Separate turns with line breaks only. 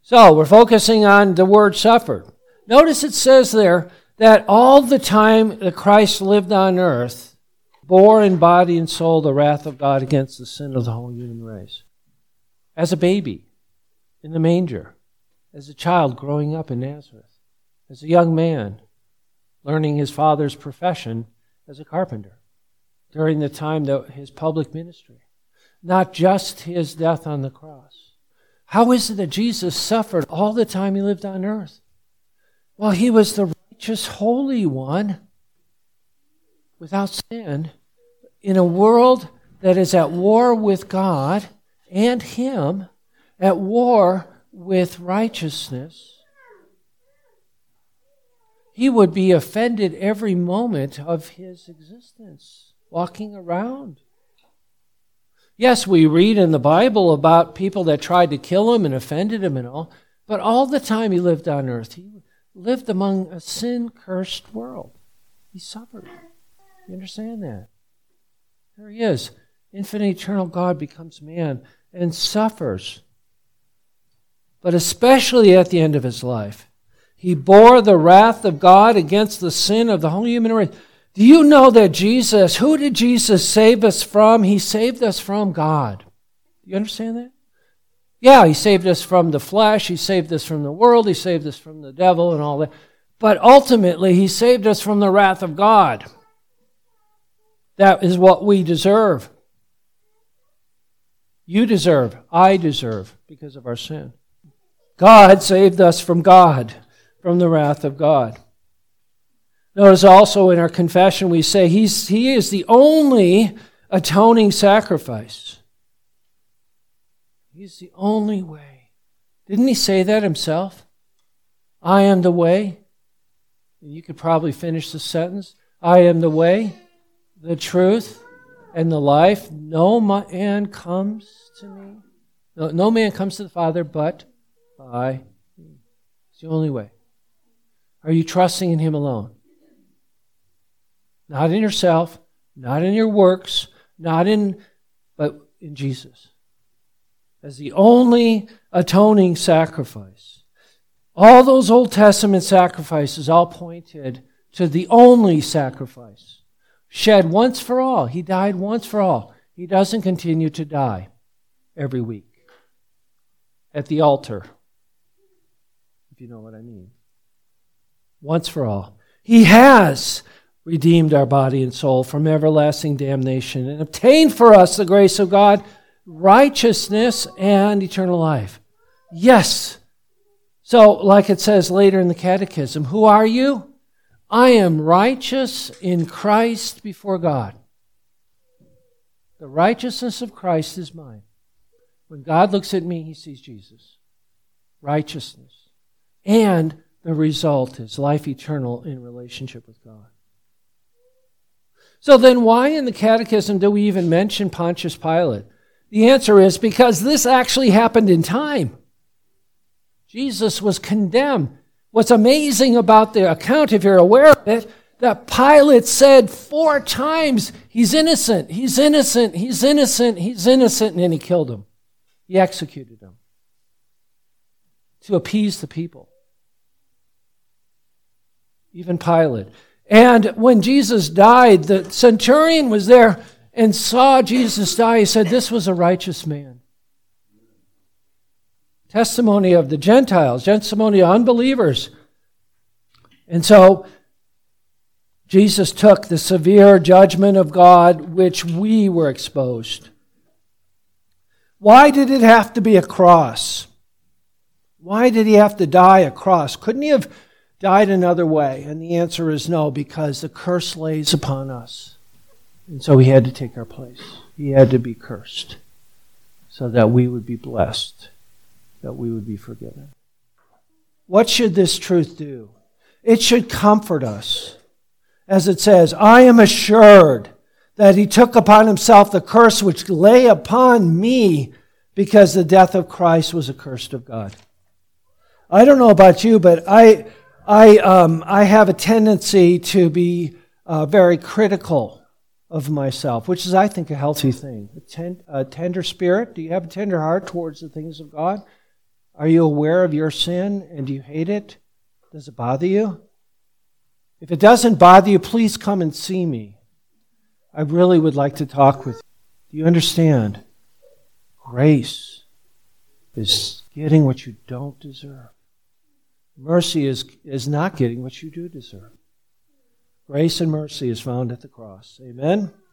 So we're focusing on the word suffered. Notice it says there that all the time that Christ lived on earth, bore in body and soul the wrath of God against the sin of the whole human race. As a baby in the manger, as a child growing up in Nazareth, as a young man learning his father's profession as a carpenter, during the time of his public ministry, not just his death on the cross. How is it that Jesus suffered all the time he lived on earth? Well, he was the righteous, holy one, without sin, in a world that is at war with God and him, at war with righteousness. He would be offended every moment of his existence, walking around. Yes, we read in the Bible about people that tried to kill him and offended him and all, but all the time he lived on earth, he lived among a sin-cursed world. He suffered. You understand that? There he is. Infinite, eternal God becomes man and suffers. But especially at the end of his life, he bore the wrath of God against the sin of the whole human race. Do you know that Jesus, who did Jesus save us from? He saved us from God. Do you understand that? Yeah, he saved us from the flesh, he saved us from the world, he saved us from the devil and all that. But ultimately, he saved us from the wrath of God. That is what we deserve. You deserve, I deserve, because of our sin. God saved us from God, from the wrath of God. Notice also in our confession we say he is the only atoning sacrifice. He's the only way. Didn't he say that himself? I am the way. And you could probably finish the sentence. I am the way, the truth, and the life. No man comes to me. No man comes to the Father but by me. It's the only way. Are you trusting in him alone? Not in yourself, not in your works, but in Jesus. As the only atoning sacrifice. All those Old Testament sacrifices all pointed to the only sacrifice. Shed once for all. He died once for all. He doesn't continue to die every week at the altar, if you know what I mean. Once for all. He has redeemed our body and soul from everlasting damnation and obtained for us the grace of God, righteousness, and eternal life. Yes. So, like it says later in the Catechism, who are you? I am righteous in Christ before God. The righteousness of Christ is mine. When God looks at me, he sees Jesus. Righteousness. And the result is life eternal in relationship with God. So then why in the Catechism do we even mention Pontius Pilate? The answer is because this actually happened in time. Jesus was condemned. What's amazing about the account, if you're aware of it, that Pilate said 4 times, he's innocent, he's innocent, he's innocent, he's innocent, and then he killed him. He executed him to appease the people. Even Pilate. And when Jesus died, the centurion was there and saw Jesus die. He said, this was a righteous man. Testimony of the Gentiles, testimony of unbelievers. And so, Jesus took the severe judgment of God which we were exposed. Why did it have to be a cross? Why did he have to die a cross? Couldn't he have died another way? And the answer is no, because the curse lays upon us. And so he had to take our place. He had to be cursed so that we would be blessed, that we would be forgiven. What should this truth do? It should comfort us. As it says, I am assured that he took upon himself the curse which lay upon me because the death of Christ was accursed of God. I don't know about you, but I have a tendency to be very critical of myself, which is, I think, a healthy thing. A tender spirit. Do you have a tender heart towards the things of God? Are you aware of your sin and do you hate it? Does it bother you? If it doesn't bother you, please come and see me. I really would like to talk with you. Do you understand? Grace is getting what you don't deserve. Mercy is not getting what you do deserve. Grace and mercy is found at the cross. Amen?